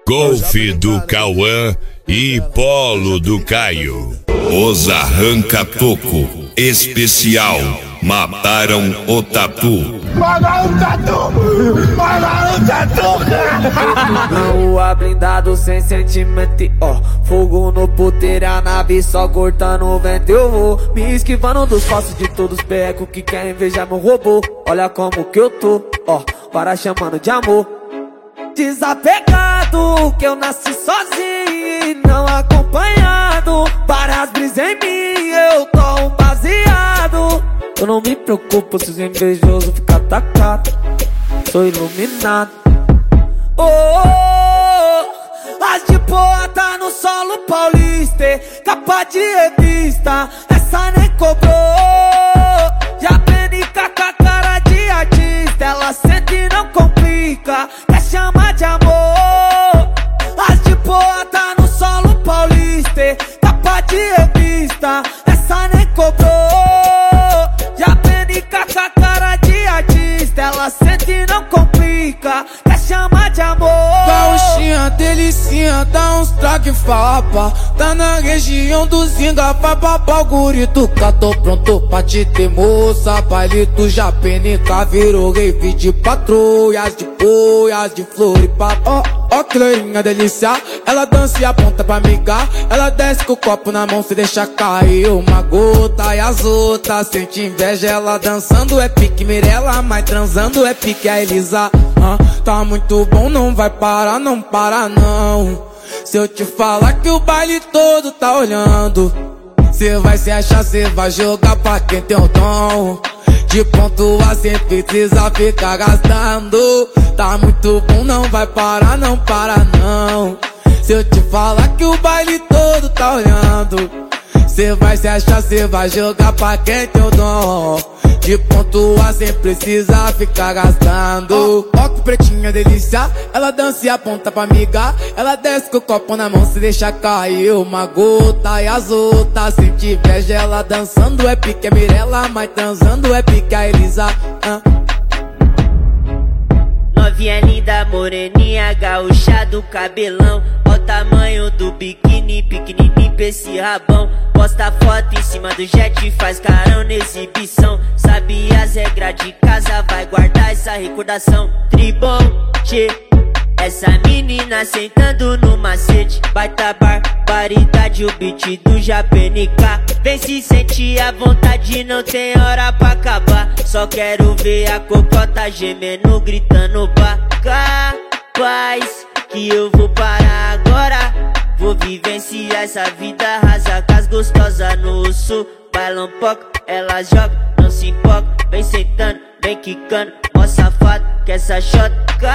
Golf do Cauã e Polo do Caio. Os arranca-toco especial mataram o tatu. Mataram o tatu! Mataram o tatu! Na rua blindado sem sentimento, ó. Fogo no puteiro, a nave só cortando o vento. Eu vou me esquivando dos passos de todos os becos que querem invejar meu robô. Olha como que eu tô, ó, para chamando de amor. Desapegado, que eu nasci sozinho e não acompanhado. Várias brisas em mim, eu tô um baseado. Eu não me preocupo se os invejosos ficam atacados. Sou iluminado. Oh, oh, oh. As de boa tá no solo paulista, capa de revista, essa nem cobrou. Já penica com a cara de artista, ela sente e não complica, quer chamar de amor. As de boa tá no solo paulista, capa de revista, essa nem cobrou. Já penica com a cara de artista, ela sente e não complica, quer chamar de amor. Gauchinha, delicinha, dá uns traque fapa. Tá na região do Zinga, papapá, o gurito cá, tô pronto pra te ter, moça. Palito já penica, virou rave de patrulhas, de boias, de flor e papo. Ó que loirinha delícia, ela dança e aponta pra amigar. Ela desce com o copo na mão, se deixa cair uma gota. E as outras sente inveja, ela dançando é pique Mirella, mas transando é pique a Elisa. Tá muito bom, não vai parar, não para não. Se eu te falar que o baile todo tá olhando, cê vai se achar, cê vai jogar pra quem tem o dom de pontuar sem precisa ficar gastando. Tá muito bom, não vai parar, não para não. Se eu te falar que o baile todo tá olhando, cê vai se achar, cê vai jogar pra quem tem o dom de pontuar sem precisar ficar gastando. Ó que pretinha delícia, ela dança e aponta pra amiga. Ela desce com o copo na mão, se deixa cair uma gota. E as outras sente inveja, ela dançando é pique a Mirella, mas transando é pique a Elisa. Novinha linda, moreninha, gaúcha do cabelão. Ó o tamanho do biquíni, pequenininho pra esse rabão. Posta foto em cima do jet, faz carão na exibição. Sabe as regras de casa, vai guardar essa recordação. Tribom, tchê, essa menina sentando no macete. Baita barbaridade, o beat do Japenica. Vem se sentir à vontade, não tem hora pra acabar. Só quero ver a cocota gemendo, gritando pra capaz que eu vou parar agora. Vou vivenciar essa vida rasa com as gostosas no sul. Bailam pouco, ela joga, não se importa. Vem sentando, vem quicando, mó safado que essa shot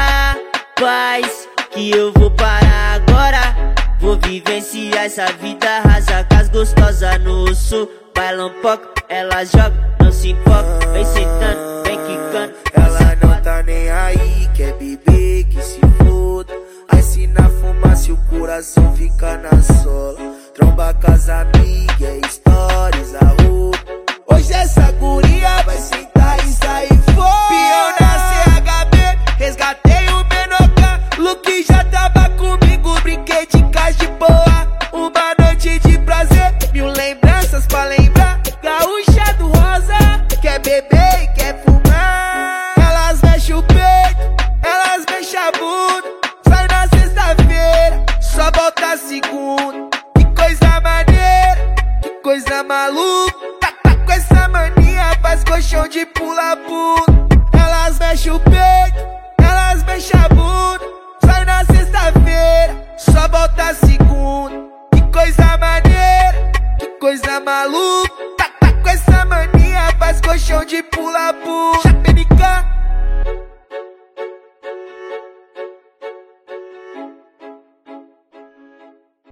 capaz que eu vou parar agora. Vou vivenciar essa vida rasa com as gostosas no sul. Bailam pouco, ela joga, não se importa. Vem sentando, vem quicando. Ela não tá nem aí, quer beber, que se foda. Aí se na fumaça o coração fica na sola. Tromba com as amigas, stories, a roupa. Hoje essa guria vai sentar e sair fora. Pião na CHB, resgatei o Menoca. Luke já tava comigo, brinquei de casa de boa. Uma noite de prazer, mil lembranças pra lembrar. Gaúcha do rosa, quer beber e quer fumar. Elas mexem o peito, elas mexem a bunda. Sai na sexta-feira, só volta segunda. Que coisa maneira, que coisa maluca. Tá com essa mania, faz colchão de pula-pula. Elas mexem o peito, elas mexem a bunda. Sai na sexta-feira, só volta segunda. Que coisa maneira, que coisa maluca. Tá com essa mania, faz colchão de pula-pula. Japenica.